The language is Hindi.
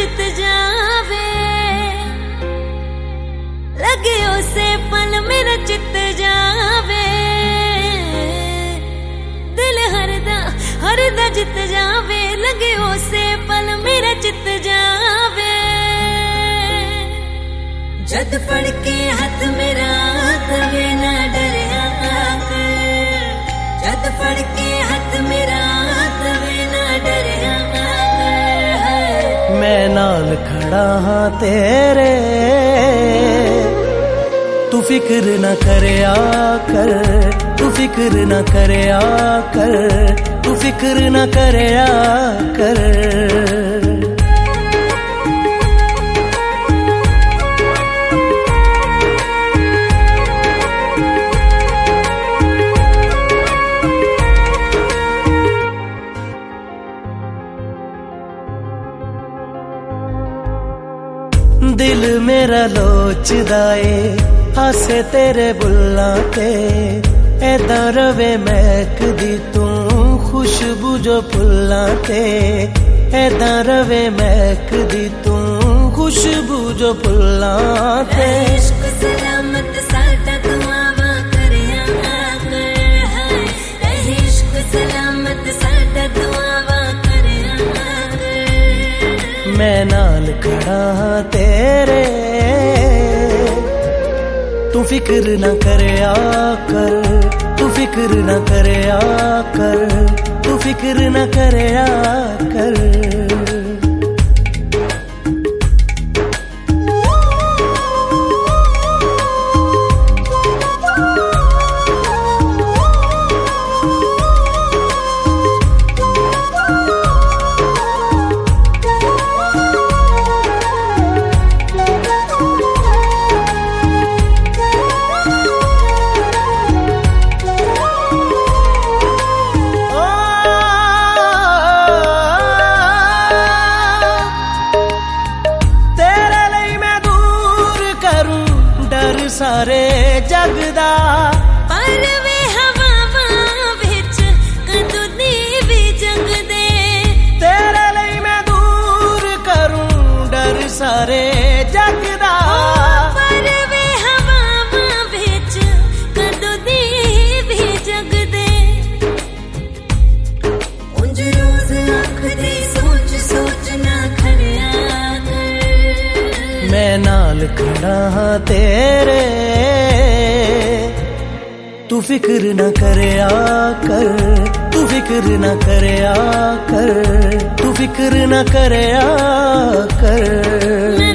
जित जावे, लगे उसे पल मेरा चित जावे। दिल हरदा जित जावे, लगे उसे पल मेरा चित जावे। जद फड़ के हाथ मेरा तवे ना डरिया कर, जद फड़ के हाथ मेरा तवे ना डरिया कर। मैं नाल खड़ा हाँ तेरे, तू फिक्र न करया कर, तू फिक्र न करया कर, तू फिक्र न करया कर। दिल मेरा लोचदा ए हासे तेरे बुल्लां ते, ऐदा रवे महकदी तू खुशबू जो फुल्लां ते। ऐदा रवे महकदी तू खुशबू जो फुल्लां ते। इश्क सलामत साडा दुआवां करया कर, इश्क सलामत साडा दुआवां करया कर। मैं नाल खड़ा तेरे, तू फिक्र न करया कर, तू फिक्र न करया कर, तू फिक्र न करया कर। सारे जगदा पर वे हवावां विच कदों दी भी जगदे। तेरे लिए मैं दूर करूं डर सारे जगदा, पर वे हवावां विच कदों दी भी जगदे। उंज रोज आखदी सोच सोच ना खड़िया कर। मैं नाल खड़ा हाँ तेरे, तू फिक्र न करया कर, तू फिक्र न करया कर, तू फिक्र न करया कर।